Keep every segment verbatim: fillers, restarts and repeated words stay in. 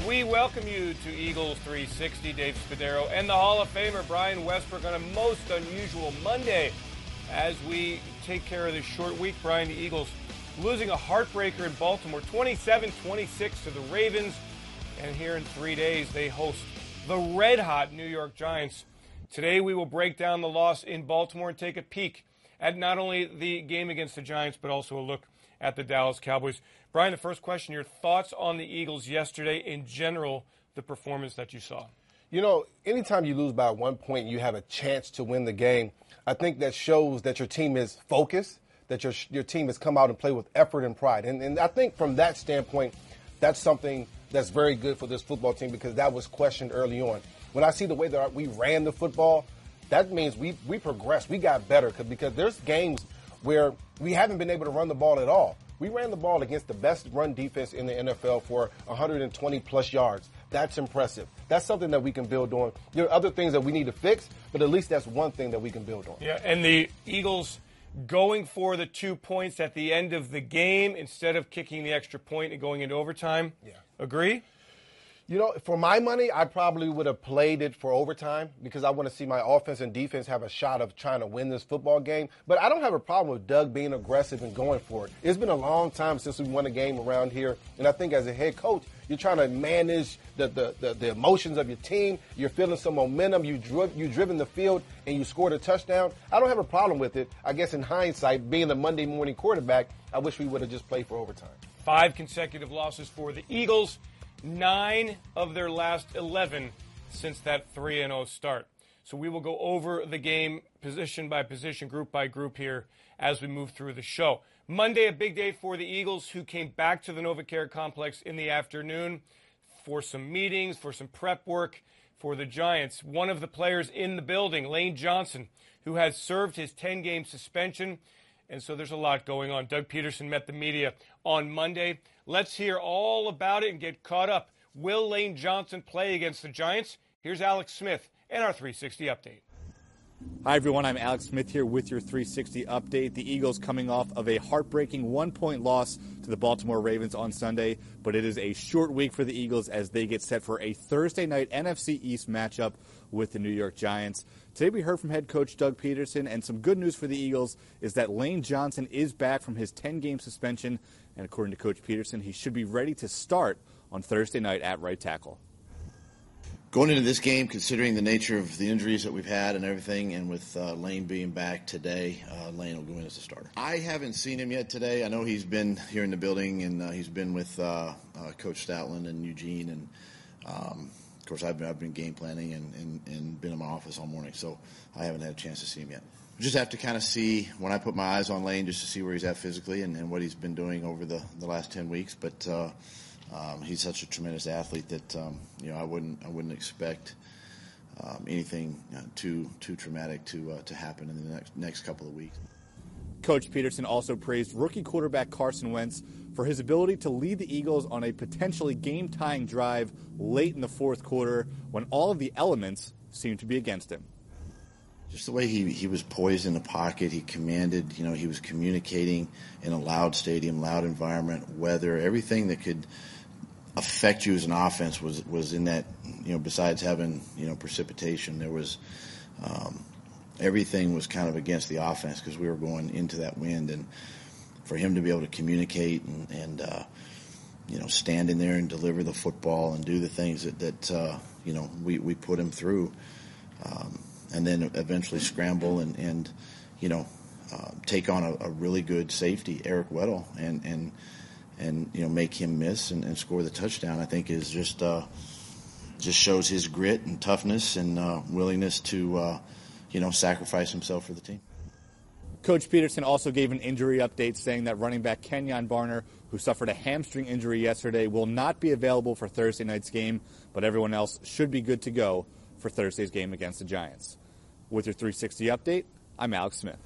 We welcome you to Eagles three sixty. Dave Spadaro and the Hall of Famer Brian Westbrook on a most unusual Monday as we take care of this short week. Brian, the Eagles losing a heartbreaker in Baltimore, twenty-seven twenty-six to the Ravens. And here in three days, they host the red-hot New York Giants. Today, we will break down the loss in Baltimore and take a peek at not only the game against the Giants, but also a look at the Dallas Cowboys. Brian, the first question, your thoughts on the Eagles yesterday, in general, the performance that you saw? You know, anytime you lose by one point, you have a chance to win the game. I think that shows that your team is focused, that your your team has come out and played with effort and pride. And, and I think from that standpoint, that's something that's very good for this football team because that was questioned early on. When I see the way that we ran the football, that means we, we progressed. We got better because there's games where we haven't been able to run the ball at all. We ran the ball against the best run defense in the N F L for one hundred twenty plus yards. That's impressive. That's something that we can build on. There are other things that we need to fix, but at least that's one thing that we can build on. Yeah, and the Eagles going for the two points at the end of the game instead of kicking the extra point and going into overtime. Yeah. Agree? You know, for my money, I probably would have played it for overtime because I want to see my offense and defense have a shot of trying to win this football game. But I don't have a problem with Doug being aggressive and going for it. It's been a long time since we won a game around here. And I think as a head coach, you're trying to manage the, the, the, the emotions of your team. You're feeling some momentum. You dri- you driven the field and you scored a touchdown. I don't have a problem with it. I guess in hindsight, being the Monday morning quarterback, I wish we would have just played for overtime. Five consecutive losses for the Eagles. Nine of their last eleven since that three and oh start. So we will go over the game position by position, group by group here as we move through the show. Monday, a big day for the Eagles, who came back to the NovaCare Complex in the afternoon for some meetings, for some prep work for the Giants. One of the players in the building, Lane Johnson, who has served his ten-game suspension. And so there's a lot going on. Doug Peterson met the media on Monday. Let's hear all about it and get caught up. Will Lane Johnson play against the Giants? Here's Alex Smith and our three sixty update. Hi, everyone. I'm Alex Smith here with your three sixty update. The Eagles coming off of a heartbreaking one-point loss to the Baltimore Ravens on Sunday, but it is a short week for the Eagles as they get set for a Thursday night N F C East matchup with the New York Giants. Today we heard from head coach Doug Peterson, and some good news for the Eagles is that Lane Johnson is back from his ten-game suspension, and according to Coach Peterson, he should be ready to start on Thursday night at right tackle. Going into this game, considering the nature of the injuries that we've had and everything, and with uh, Lane being back today, uh, Lane will go in as a starter. I haven't seen him yet today. I know he's been here in the building, and uh, he's been with uh, uh, Coach Stoutland and Eugene, and um, of course I've been, I've been game planning and, and, and been in my office all morning, so I haven't had a chance to see him yet. We just have to kind of see, when I put my eyes on Lane, just to see where he's at physically and, and what he's been doing over the, the last ten weeks, but uh, Um, he's such a tremendous athlete that um, you know I wouldn't I wouldn't expect um, anything uh, too too traumatic to uh, to happen in the next next couple of weeks. Coach Peterson also praised rookie quarterback Carson Wentz for his ability to lead the Eagles on a potentially game-tying drive late in the fourth quarter when all of the elements seemed to be against him. Just the way he, he was poised in the pocket, he commanded, you know, he was communicating in a loud stadium, loud environment, weather, everything that could affect you as an offense was, was in that, you know, besides having, you know, precipitation, there was um, everything was kind of against the offense because we were going into that wind. And for him to be able to communicate and, and uh, you know, stand in there and deliver the football and do the things that, that uh, you know, we, we put him through, um, and then eventually scramble and, and you know, uh, take on a, a really good safety, Eric Weddle, and, and and you know make him miss and, and score the touchdown, I think is just uh, just shows his grit and toughness and uh, willingness to uh, you know sacrifice himself for the team. Coach Peterson also gave an injury update saying that running back Kenyon Barner, who suffered a hamstring injury yesterday, will not be available for Thursday night's game, but everyone else should be good to go for Thursday's game against the Giants. With your three sixty update, I'm Alex Smith.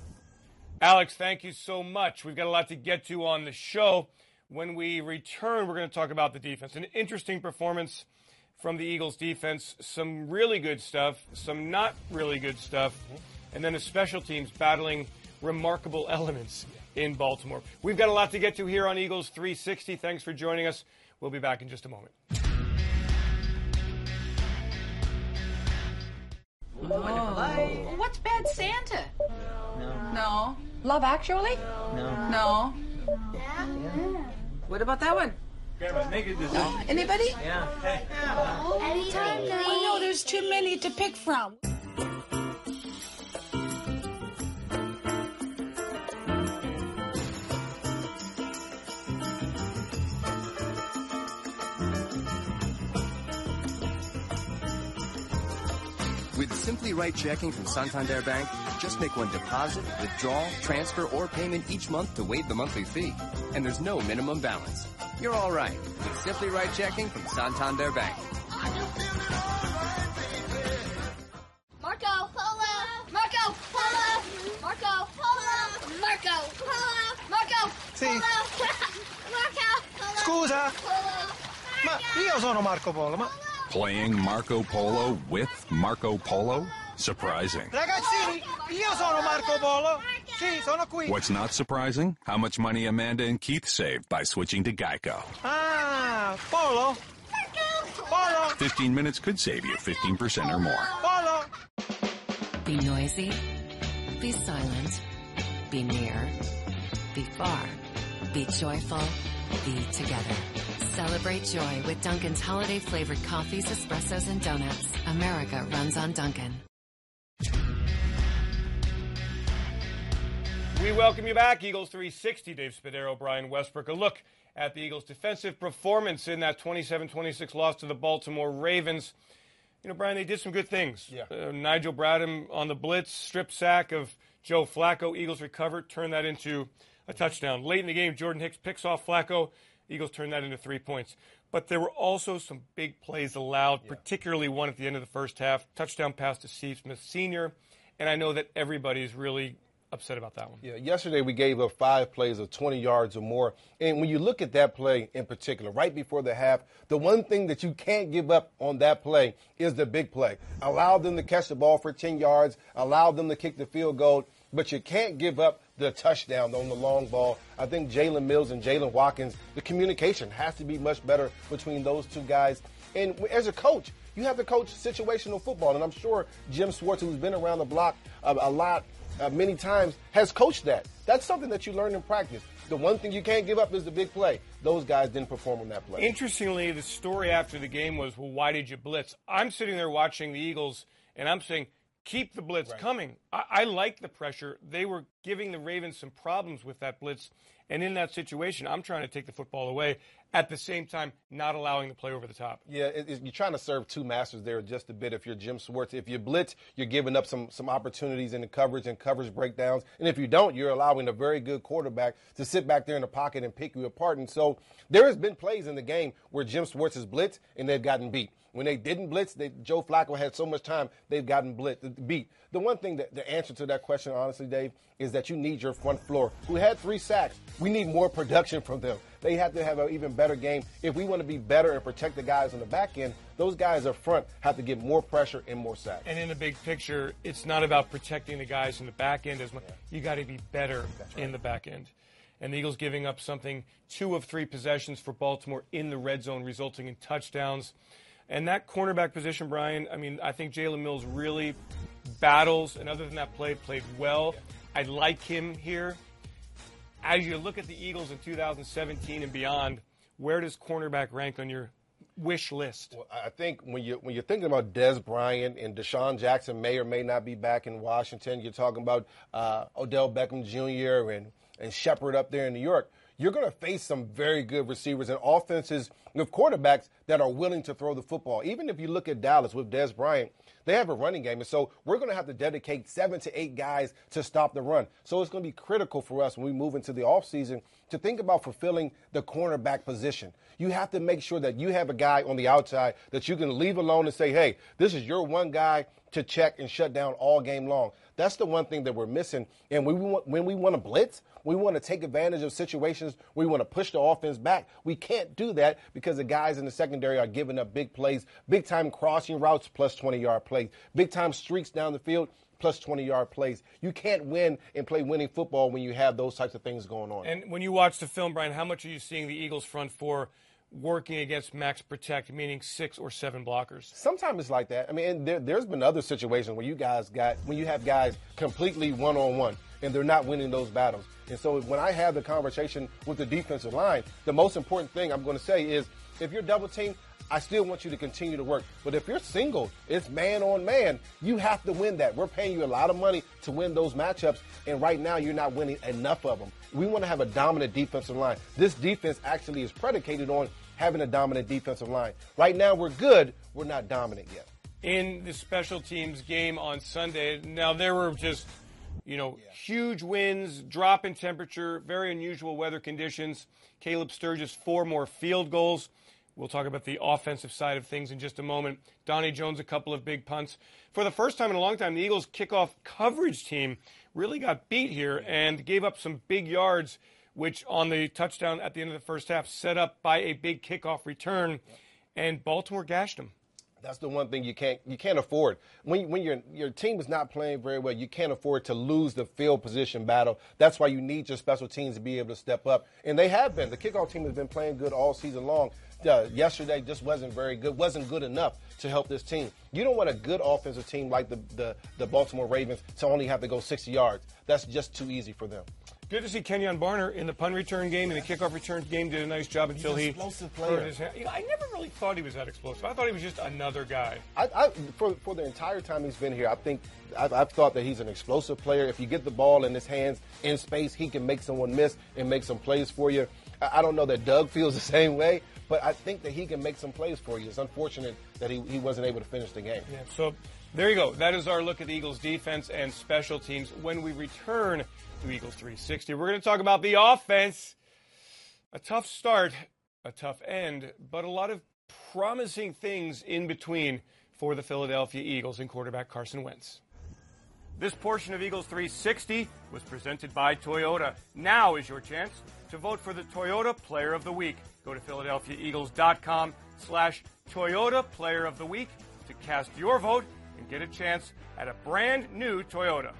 Alex, thank you so much. We've got a lot to get to on the show. When we return, we're going to talk about the defense. An interesting performance from the Eagles defense. Some really good stuff, some not really good stuff, and then the special teams battling remarkable elements in Baltimore. We've got a lot to get to here on Eagles three sixty. Thanks for joining us. We'll be back in just a moment. Oh. What's Bad Santa? No. No. Love Actually? No. No. Yeah. What about that one? Grandma, make a decision. No. Anybody? Yeah. Hey. Anytime, Oh, no, there's too many to pick from. With Simply Right checking from Santander Bank, just make one deposit, withdrawal, transfer, or payment each month to waive the monthly fee. And there's no minimum balance. You're all right with Simply Right checking from Santander Bank. Marco Polo, Marco Polo, Marco Polo, Marco Polo, Marco Sì. Polo, Marco Polo. Scusa, Polo. ma io sono Marco Polo, ma... Playing Marco Polo with Marco Polo? Surprising. Ragazzini, io sono Marco Polo. Sì, sono qui. What's not surprising? How much money Amanda and Keith saved by switching to Geico. Ah, Polo. Polo. fifteen minutes could save you fifteen percent or more. Polo. Be noisy. Be silent. Be near. Be far. Be joyful. Be together. Celebrate joy with Dunkin's holiday-flavored coffees, espressos, and donuts. America runs on Dunkin'. We welcome you back, Eagles three sixty. Dave Spadaro, Brian Westbrook. A look at the Eagles' defensive performance in that twenty-seven twenty-six loss to the Baltimore Ravens. You know, Brian, they did some good things. Yeah. Uh, Nigel Bradham on the blitz, strip sack of Joe Flacco. Eagles recovered, turned that into a touchdown. Late in the game, Jordan Hicks picks off Flacco. Eagles turned that into three points. But there were also some big plays allowed, yeah. particularly one at the end of the first half. Touchdown pass to Steve Smith Senior And I know that everybody is really upset about that one. Yeah, yesterday we gave up five plays of twenty yards or more. And when you look at that play in particular, right before the half, the one thing that you can't give up on that play is the big play. Allow them to catch the ball for ten yards, allow them to kick the field goal, but you can't give up the touchdown on the long ball. I think Jalen Mills and Jalen Watkins, the communication has to be much better between those two guys. And as a coach, you have to coach situational football. And I'm sure Jim Schwartz, who's been around the block a, a lot, uh, many times, has coached that. That's something that you learn in practice. The one thing you can't give up is the big play. Those guys didn't perform on that play. Interestingly, the story after the game was, well, why did you blitz? I'm sitting there watching the Eagles, and I'm saying, keep the blitz right. coming. I, I like the pressure. They were giving the Ravens some problems with that blitz. And in that situation, I'm trying to take the football away, at the same time not allowing the play over the top. Yeah, it, it, you're trying to serve two masters there just a bit if you're Jim Schwartz. If you blitz, you're giving up some, some opportunities in the coverage and coverage breakdowns. And if you don't, you're allowing a very good quarterback to sit back there in the pocket and pick you apart. And so there has been plays in the game where Jim Schwartz has blitzed and they've gotten beat. When they didn't blitz, they, Joe Flacco had so much time, they've gotten blitzed, beat. The one thing, that the answer to that question, honestly, Dave, is that you need your front floor, who had three sacks. We need more production from them. They have to have an even better game. If we want to be better and protect the guys on the back end, those guys up front have to get more pressure and more sacks. And in the big picture, it's not about protecting the guys in the back end as much. You got to be better right. in the back end. And the Eagles giving up something, two of three possessions for Baltimore in the red zone, resulting in touchdowns. And that cornerback position, Brian, I mean, I think Jalen Mills really battles, and other than that play, played well. I like him here. As you look at the Eagles in two thousand seventeen and beyond, where does cornerback rank on your wish list? Well, I think when, you, when you're thinking about Dez Bryant and Deshaun Jackson may or may not be back in Washington, you're talking about uh, Odell Beckham Junior and, and Shepard up there in New York. You're going to face some very good receivers and offenses with quarterbacks that are willing to throw the football. Even if you look at Dallas with Dez Bryant, they have a running game. And so we're going to have to dedicate seven to eight guys to stop the run. So it's going to be critical for us when we move into the offseason to think about fulfilling the cornerback position. You have to make sure that you have a guy on the outside that you can leave alone and say, hey, this is your one guy to check and shut down all game long. That's the one thing that we're missing. And when we want, when we want to blitz, we want to take advantage of situations where we want to push the offense back. We can't do that because the guys in the secondary are giving up big plays, big-time crossing routes plus twenty-yard plays, big-time streaks down the field plus twenty-yard plays. You can't win and play winning football when you have those types of things going on. And when you watch the film, Brian, how much are you seeing the Eagles front four working against max protect, meaning six or seven blockers? Sometimes it's like that. I mean, and there, there's been other situations where you guys got, when you have guys completely one-on-one and they're not winning those battles. And so when I have the conversation with the defensive line, the most important thing I'm going to say is if you're double teamed, I still want you to continue to work. But if you're single, it's man on man, you have to win that. We're paying you a lot of money to win those matchups, and right now you're not winning enough of them. We want to have a dominant defensive line. This defense actually is predicated on having a dominant defensive line. Right now we're good, we're not dominant yet. In the special teams game on Sunday, now there were just, you know, yeah. huge winds, drop in temperature, very unusual weather conditions. Caleb Sturgis, four more field goals. We'll talk about the offensive side of things in just a moment. Donnie Jones, a couple of big punts. For the first time in a long time, the Eagles' kickoff coverage team really got beat here and gave up some big yards, which on the touchdown at the end of the first half set up by a big kickoff return, and Baltimore gashed them. That's the one thing you can't you can't afford. When when your your team is not playing very well, you can't afford to lose the field position battle. That's why you need your special teams to be able to step up, and they have been. The kickoff team has been playing good all season long. Uh, yesterday just wasn't very good, wasn't good enough to help this team. You don't want a good offensive team like the, the, the Baltimore Ravens to only have to go sixty yards. That's just too easy for them. Good to see Kenyon Barner in the punt return game and the kickoff return game. Did a nice job until he hurt his hand. You know, I never really thought he was that explosive. I thought he was just another guy. I, I, for, for the entire time he's been here, I think I've, I've thought that he's an explosive player. If you get the ball in his hands in space, he can make someone miss and make some plays for you. I, I don't know that Doug feels the same way, but I think that he can make some plays for you. It's unfortunate that he, he wasn't able to finish the game. Yeah, so there you go. That is our look at the Eagles' defense and special teams. When we return to Eagles three sixty, we're going to talk about the offense. A tough start, a tough end, but a lot of promising things in between for the Philadelphia Eagles and quarterback Carson Wentz. This portion of Eagles three sixty was presented by Toyota. Now is your chance to vote for the Toyota Player of the Week. Go to PhiladelphiaEagles.com slash Toyota Player of the Week to cast your vote and get a chance at a brand new Toyota.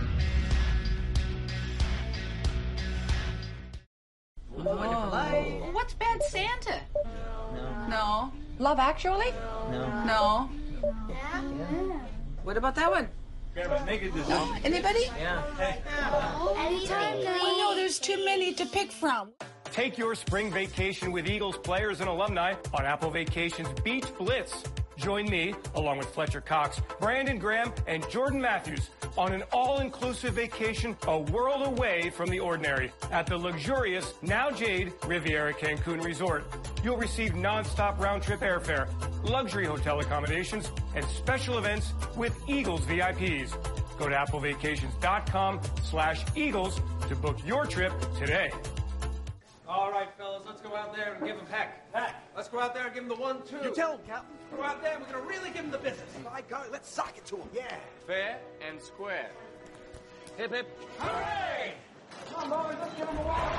Oh. What's Bad Santa? No. No. Love Actually? No. No. Yeah. What about that one? Grandma, make a decision. Anybody? Yeah. Hey. Anytime, I know there's too many to pick from. Take your spring vacation with Eagles players and alumni on Apple Vacations Beach Blitz. Join me, along with Fletcher Cox, Brandon Graham, and Jordan Matthews, on an all-inclusive vacation a world away from the ordinary at the luxurious Now Jade Riviera Cancun Resort. You'll receive non-stop round-trip airfare, luxury hotel accommodations, and special events with Eagles V I Ps. Go to applevacations.com slash Eagles to book your trip today. All right, fellas, let's go out there and give him heck. Heck. Let's go out there and give him the one, two. You tell him, Captain. Go out there and we're going to really give him the business. By God, let's sock it to him. Yeah. Fair and square. Hip, hip. Hooray! Come on, boys, let's give him a while.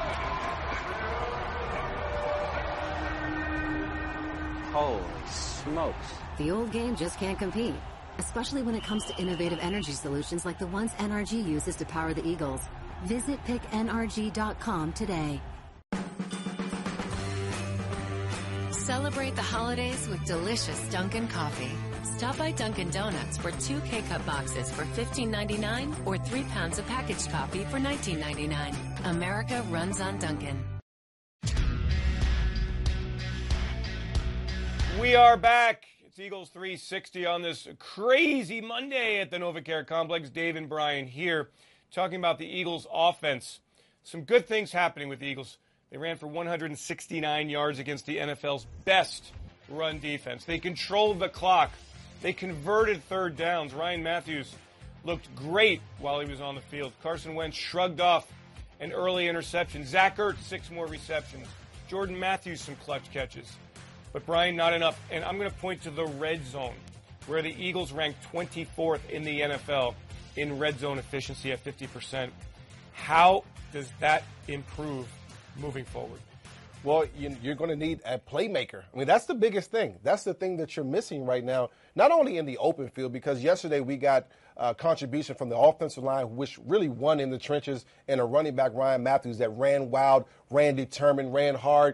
Holy smokes. The old game just can't compete, especially when it comes to innovative energy solutions like the ones N R G uses to power the Eagles. Visit pick N R G dot com today. Celebrate the holidays with delicious Dunkin' coffee. Stop by Dunkin' Donuts for two K-Cup boxes for fifteen ninety-nine or three pounds of packaged coffee for nineteen ninety-nine. America runs on Dunkin'. We are back. It's Eagles three sixty on this crazy Monday at the NovaCare Complex. Dave and Brian here talking about the Eagles offense. Some good things happening with the Eagles. They ran for one hundred sixty-nine yards against the N F L's best run defense. They controlled the clock. They converted third downs. Ryan Matthews looked great while he was on the field. Carson Wentz shrugged off an early interception. Zach Ertz, six more receptions. Jordan Matthews, some clutch catches. But, Brian, not enough. And I'm going to point to the red zone, where the Eagles ranked twenty-fourth in the N F L in red zone efficiency at fifty percent. How does that improve moving forward? Well, you, you're going to need a playmaker. I mean, that's the biggest thing. That's the thing that you're missing right now, not only in the open field, because yesterday we got a contribution from the offensive line, which really won in the trenches, and a running back, Ryan Matthews, that ran wild, ran determined, ran hard.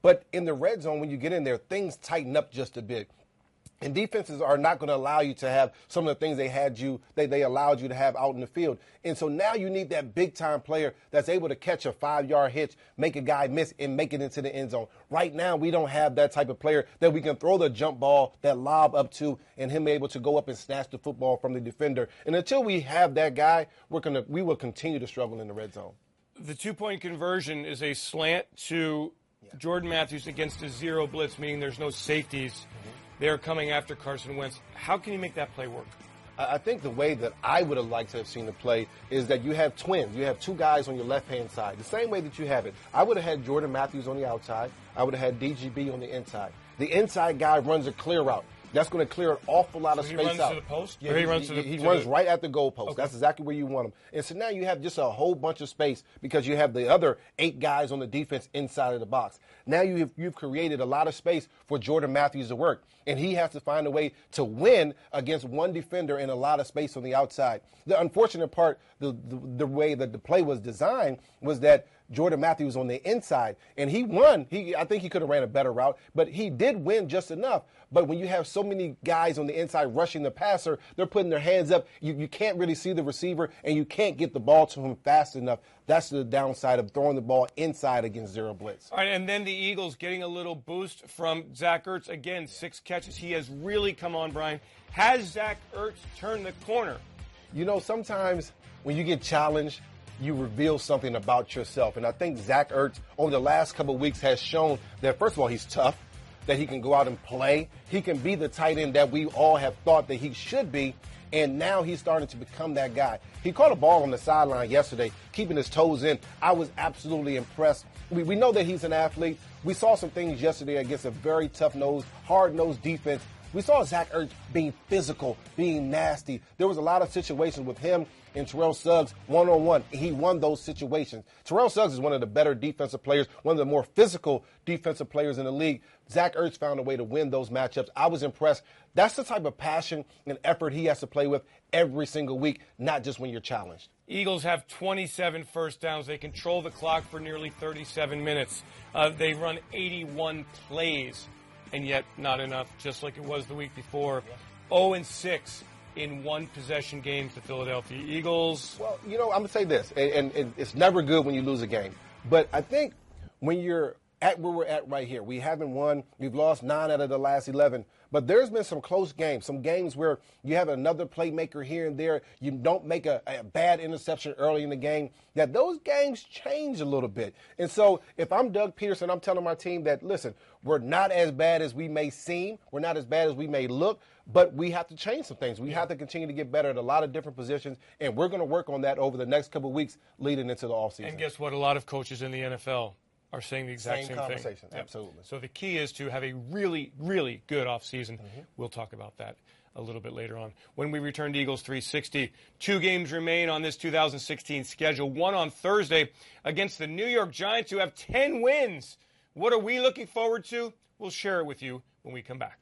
But in the red zone, when you get in there, things tighten up just a bit. And defenses are not going to allow you to have some of the things they had you, they, they allowed you to have out in the field. And so now you need that big-time player that's able to catch a five-yard hitch, make a guy miss, and make it into the end zone. Right now, we don't have that type of player that we can throw the jump ball, that lob up to, and him able to go up and snatch the football from the defender. And until we have that guy, we're gonna, we will continue to struggle in the red zone. The two-point conversion is a slant to yeah. Jordan Matthews against a zero blitz, meaning there's no safeties. Mm-hmm. They're coming after Carson Wentz. How can you make that play work? I think the way that I would have liked to have seen the play is that you have twins. You have two guys on your left-hand side, the same way that you have it. I would have had Jordan Matthews on the outside. I would have had D G B on the inside. The inside guy runs a clear route. That's going to clear an awful lot of so space out. He runs to the post? Yeah, or he, he runs to the He to runs the... right at the goal post. Okay. That's exactly where you want him. And so now you have just a whole bunch of space because you have the other eight guys on the defense inside of the box. Now you have, you've created a lot of space for Jordan Matthews to work. And he has to find a way to win against one defender in a lot of space on the outside. The unfortunate part, the, the, the way that the play was designed was that Jordan Matthews on the inside, and he won. He, I think he could have ran a better route, but he did win just enough. But when you have so many guys on the inside rushing the passer, they're putting their hands up. You, you can't really see the receiver, and you can't get the ball to him fast enough. That's the downside of throwing the ball inside against zero blitz. All right, and then the Eagles getting a little boost from Zach Ertz. Again, six catches. He has really come on, Brian. Has Zach Ertz turned the corner? You know, sometimes when you get challenged, you reveal something about yourself. And I think Zach Ertz over the last couple of weeks has shown that, first of all, he's tough, that he can go out and play. He can be the tight end that we all have thought that he should be. And now he's starting to become that guy. He caught a ball on the sideline yesterday, keeping his toes in. I was absolutely impressed. We, we know that he's an athlete. We saw some things yesterday against a very tough-nosed, hard-nosed defense. We saw Zach Ertz being physical, being nasty. There was a lot of situations with him and Terrell Suggs one-on-one. He won those situations. Terrell Suggs is one of the better defensive players, one of the more physical defensive players in the league. Zach Ertz found a way to win those matchups. I was impressed. That's the type of passion and effort he has to play with every single week, not just when you're challenged. Eagles have twenty-seven first downs. They control the clock for nearly thirty-seven minutes. Uh, they run eighty-one plays, and yet not enough, just like it was the week before. oh and six in one-possession games, the Philadelphia Eagles. Well, you know, I'm going to say this, and, and, and it's never good when you lose a game. But I think when you're at where we're at right here, we haven't won. We've lost nine out of the last eleven. But there's been some close games, some games where you have another playmaker here and there. You don't make a, a bad interception early in the game. That those games change a little bit. And so if I'm Doug Peterson, I'm telling my team that, listen, we're not as bad as we may seem. We're not as bad as we may look. But we have to change some things. We have to continue to get better at a lot of different positions. And we're going to work on that over the next couple of weeks leading into the offseason. And guess what? A lot of coaches in the N F L are saying the exact same, same conversation. thing. Absolutely. Yep. So the key is to have a really, really good offseason. Mm-hmm. We'll talk about that a little bit later on. When we return to Eagles three sixty, two games remain on this two thousand sixteen schedule. One on Thursday against the New York Giants, who have ten wins. What are we looking forward to? We'll share it with you when we come back.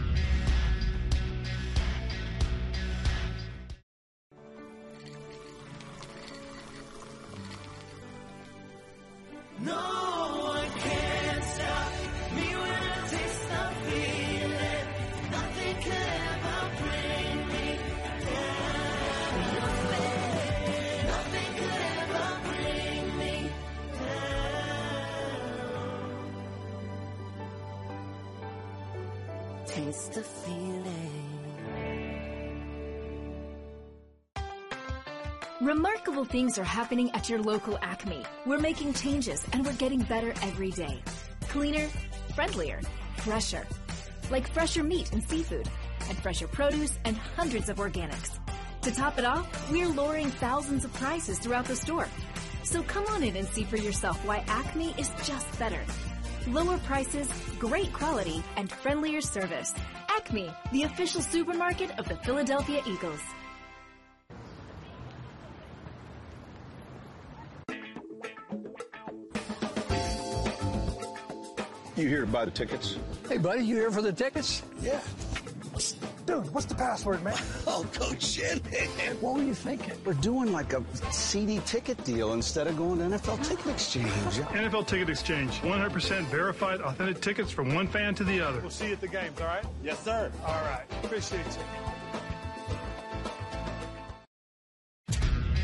No one can stop me when I taste the feeling. Nothing could ever bring me down. Nothing could ever bring me down. Taste the feeling. Remarkable things are happening at your local Acme. We're making changes and we're getting better every day. Cleaner, friendlier, fresher. Like fresher meat and seafood, and fresher produce and hundreds of organics. To top it off, we're lowering thousands of prices throughout the store. So come on in and see for yourself why Acme is just better. Lower prices, great quality, and friendlier service. Acme, the official supermarket of the Philadelphia Eagles. You here to buy the tickets? Hey, buddy, you here for the tickets? Yeah. Dude, what's the password, man? Oh, Coach Shanahan. What were you thinking? We're doing like a C D ticket deal instead of going to N F L Ticket Exchange. N F L Ticket Exchange. one hundred percent verified, authentic tickets from one fan to the other. We'll see you at the games, all right? Yes, sir. All right. Appreciate you.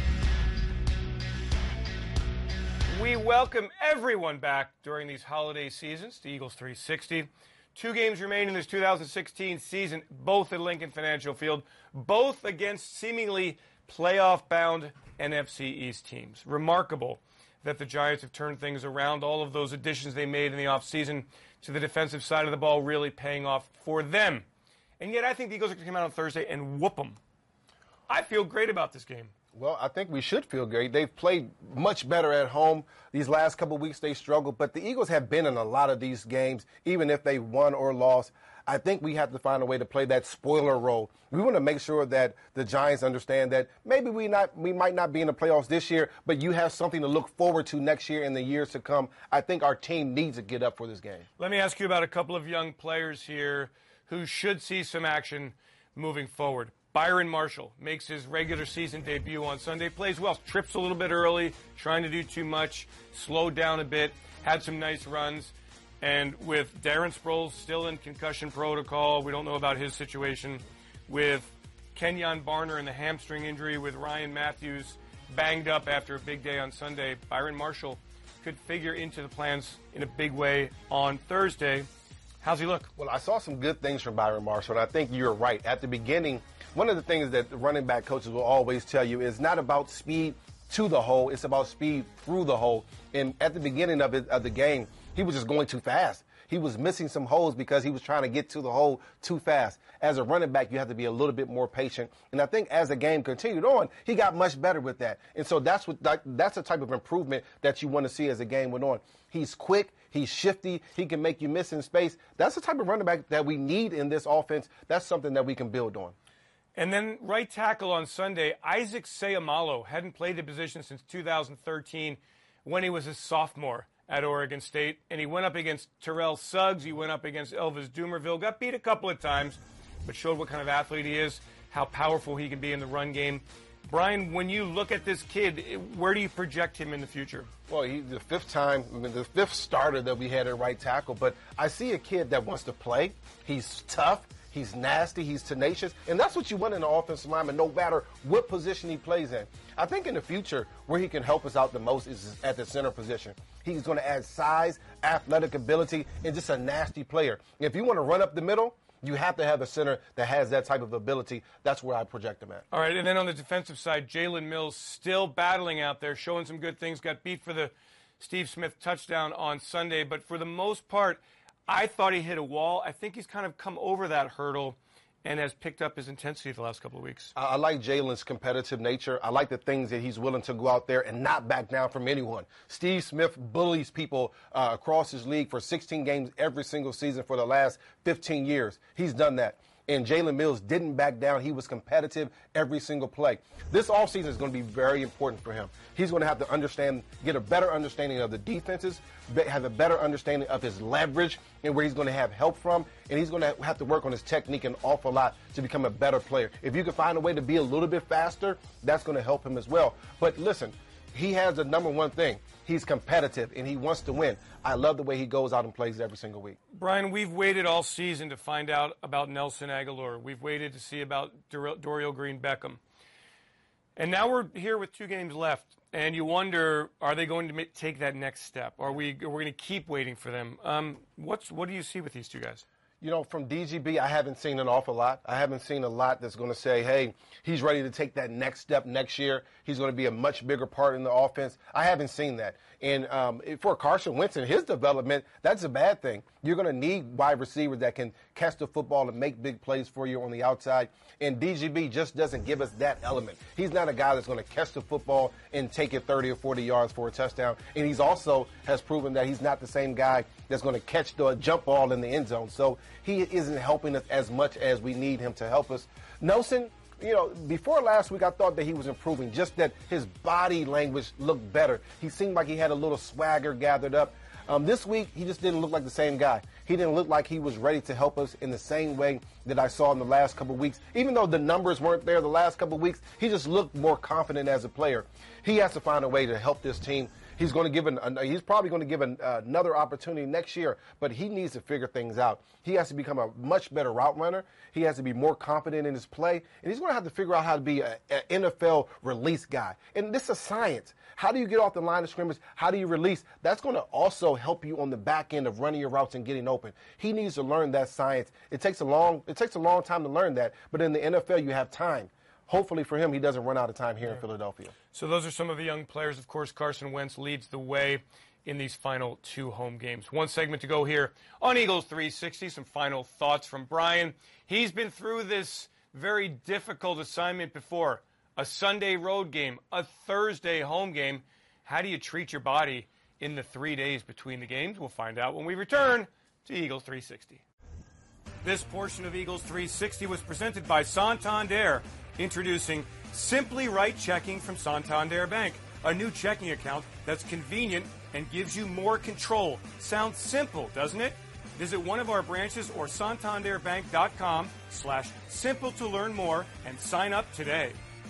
We welcome everyone back during these holiday seasons to Eagles three sixty. Two games remain in this two thousand sixteen season, both at Lincoln Financial Field, both against seemingly playoff-bound N F C East teams. Remarkable that the Giants have turned things around. All of those additions they made in the offseason to the defensive side of the ball really paying off for them. And yet I think the Eagles are going to come out on Thursday and whoop them. I feel great about this game. Well, I think we should feel great. They've played much better at home. These last couple of weeks they struggled, but the Eagles have been in a lot of these games, even if they won or lost. I think we have to find a way to play that spoiler role. We want to make sure that the Giants understand that maybe we not we might not be in the playoffs this year, but you have something to look forward to next year and the years to come. I think our team needs to get up for this game. Let me ask you about a couple of young players here who should see some action moving forward. Byron Marshall makes his regular season debut on Sunday, plays well, trips a little bit early, trying to do too much, slowed down a bit, had some nice runs. And with Darren Sproles still in concussion protocol, we don't know about his situation. With Kenyon Barner and the hamstring injury, with Ryan Matthews banged up after a big day on Sunday, Byron Marshall could figure into the plans in a big way on Thursday. How's he look? Well, I saw some good things from Byron Marshall, and I think you're right. At the beginning, one of the things that the running back coaches will always tell you is not about speed to the hole, it's about speed through the hole. And at the beginning of, it, of the game, he was just going too fast. He was missing some holes because he was trying to get to the hole too fast. As a running back, you have to be a little bit more patient. And I think as the game continued on, he got much better with that. And so that's what that, that's the type of improvement that you want to see as the game went on. He's quick. He's shifty. He can make you miss in space. That's the type of running back that we need in this offense. That's something that we can build on. And then right tackle on Sunday, Isaac Seumalo hadn't played the position since two thousand thirteen when he was a sophomore at Oregon State. And he went up against Terrell Suggs. He went up against Elvis Dumervil. Got beat a couple of times, but showed what kind of athlete he is, how powerful he can be in the run game. Brian, when you look at this kid, where do you project him in the future? Well, he's the fifth time, I mean, the fifth starter that we had at right tackle. But I see a kid that wants to play. He's tough. He's nasty. He's tenacious. And that's what you want in an offensive lineman, no matter what position he plays in. I think in the future, where he can help us out the most is at the center position. He's going to add size, athletic ability, and just a nasty player. If you want to run up the middle, you have to have a center that has that type of ability. That's where I project him at. All right, and then on the defensive side, Jalen Mills still battling out there, showing some good things. Got beat for the Steve Smith touchdown on Sunday. But for the most part, I thought he hit a wall. I think he's kind of come over that hurdle and has picked up his intensity the last couple of weeks. I like Jalen's competitive nature. I like the things that he's willing to go out there and not back down from anyone. Steve Smith bullies people uh, across his league for sixteen games every single season for the last fifteen years. He's done that. And Jalen Mills didn't back down. He was competitive every single play. This offseason is going to be very important for him. He's going to have to understand, get a better understanding of the defenses, have a better understanding of his leverage and where he's going to have help from, and he's going to have to work on his technique an awful lot to become a better player. If you can find a way to be a little bit faster, that's going to help him as well. But listen, he has the number one thing. He's competitive, and he wants to win. I love the way he goes out and plays every single week. Brian, we've waited all season to find out about Nelson Aguilar. We've waited to see about Dor- Dorial Green-Beckham. And now we're here with two games left, and you wonder, are they going to ma- take that next step? Are we, are we going to keep waiting for them? Um, what's, what do you see with these two guys? You know, from D G B, I haven't seen an awful lot. I haven't seen a lot that's going to say, hey, he's ready to take that next step next year. He's going to be a much bigger part in the offense. I haven't seen that. And um, for Carson Wentz and his development, that's a bad thing. You're going to need wide receivers that can catch the football and make big plays for you on the outside. And D G B just doesn't give us that element. He's not a guy that's going to catch the football and take it thirty or forty yards for a touchdown. And he's also has proven that he's not the same guy that's going to catch the jump ball in the end zone. So he isn't helping us as much as we need him to help us. Nelson, you know, before last week, I thought that he was improving, just that his body language looked better. He seemed like he had a little swagger gathered up. Um, this week, he just didn't look like the same guy. He didn't look like he was ready to help us in the same way that I saw in the last couple of weeks. Even though the numbers weren't there the last couple of weeks, he just looked more confident as a player. He has to find a way to help this team. He's going to give an, an he's probably going to give an, uh, another opportunity next year, but he needs to figure things out. He has to become a much better route runner. He has to be more confident in his play, and he's going to have to figure out how to be an N F L release guy. And this is science. How do you get off the line of scrimmage? How do you release? That's going to also help you on the back end of running your routes and getting open. He needs to learn that science. It takes a long it takes a long time to learn that, but in the N F L you have time. Hopefully for him, he doesn't run out of time here in Philadelphia. So those are some of the young players. Of course, Carson Wentz leads the way in these final two home games. One segment to go here on Eagles three sixty. Some final thoughts from Brian. He's been through this very difficult assignment before. A Sunday road game, a Thursday home game. How do you treat your body in the three days between the games? We'll find out when we return to Eagles three sixty. This portion of Eagles three sixty was presented by Santander, introducing Simply Right Checking from Santander Bank, a new checking account that's convenient and gives you more control. Sounds simple, doesn't it? Visit one of our branches or santanderbank.com slash simple to learn more and sign up today.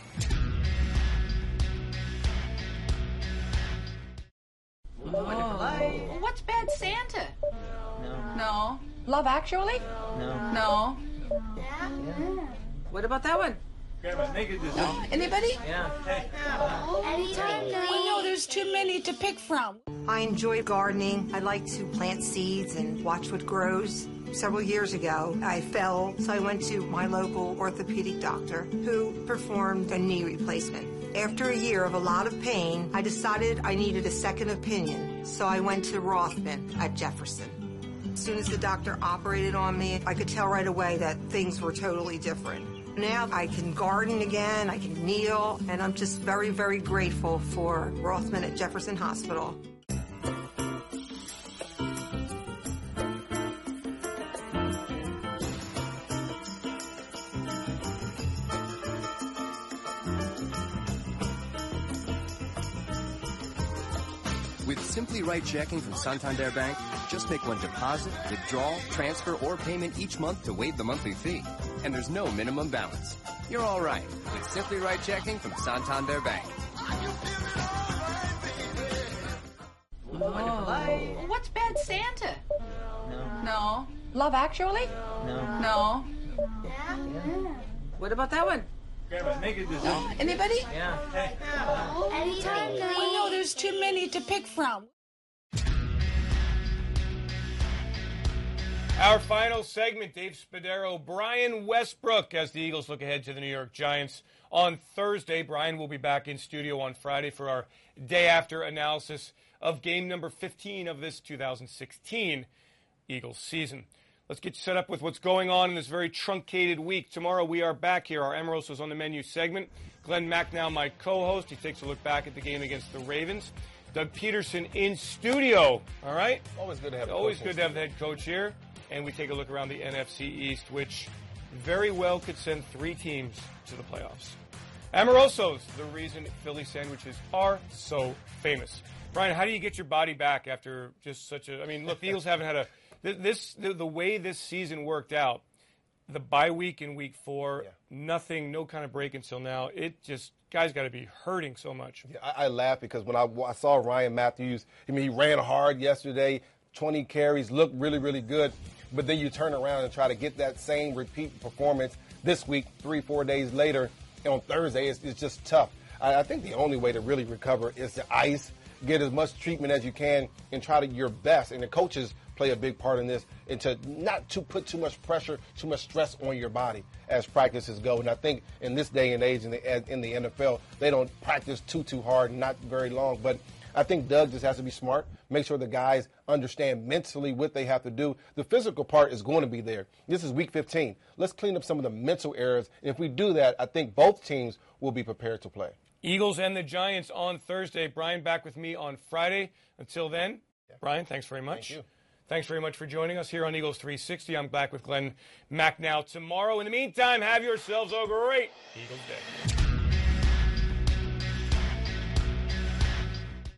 Oh. What's Bad Santa? No. No. Love Actually? No. No. Yeah. What about that one? Grandma, make it this. Anybody? Yeah. Hey. Anytime, I know there's too many to pick from. I enjoy gardening. I like to plant seeds and watch what grows. Several years ago, I fell, so I went to my local orthopedic doctor who performed a knee replacement. After a year of a lot of pain, I decided I needed a second opinion, so I went to Rothman at Jefferson. As soon as the doctor operated on me, I could tell right away that things were totally different. Now I can garden again, I can kneel, and I'm just very, very grateful for Rothman at Jefferson Hospital. With Simply Right Checking from Santander Bank, just make one deposit, withdrawal, transfer, or payment each month to waive the monthly fee. And there's no minimum balance. You're all right with Simply Right Checking from Santander Bank. Oh. What's Bad Santa? No. No. Love Actually? No. No. Yeah. What about that one? Grandma, make it this. Anybody? Yeah. Hey. Anytime, I know there's too many to pick from. Our final segment, Dave Spadaro, Brian Westbrook, as the Eagles look ahead to the New York Giants on Thursday. Brian will be back in studio on Friday for our day after analysis of game number fifteen of this two thousand sixteen Eagles season. Let's get set up with what's going on in this very truncated week. Tomorrow we are back here. Our Emeroso's on the menu segment. Glenn Macnow, my co-host. He takes a look back at the game against the Ravens. Doug Peterson in studio. All right? Always good to have. Always good to have the head coach here. And we take a look around the N F C East, which very well could send three teams to the playoffs. Amoroso's, the reason Philly sandwiches are so famous. Brian, how do you get your body back after just such a... I mean, look, the Eagles haven't had a... This the, the way this season worked out, the bye week in week four, yeah. nothing, no kind of break until now. It just... Guys got to be hurting so much. Yeah, I, I laugh because when I, I saw Ryan Matthews, I mean, he ran hard yesterday, twenty carries, looked really, really good. But then you turn around and try to get that same repeat performance this week, three, four days later, and on Thursday, it's, it's just tough. I, I think the only way to really recover is to ice, get as much treatment as you can, and try to your best. And the coaches play a big part in this, and to not to put too much pressure, too much stress on your body as practices go. And I think in this day and age in the, in the N F L, they don't practice too, too hard, not very long. But I think Doug just has to be smart, make sure the guys understand mentally what they have to do. The physical part is going to be there. This is week fifteen. Let's clean up some of the mental errors. And if we do that, I think both teams will be prepared to play. Eagles and the Giants on Thursday. Brian back with me on Friday. Until then, yeah. Brian, thanks very much. Thank you. Thanks very much for joining us here on Eagles three sixty. I'm back with Glenn Macnow tomorrow. In the meantime, have yourselves a great Eagles day.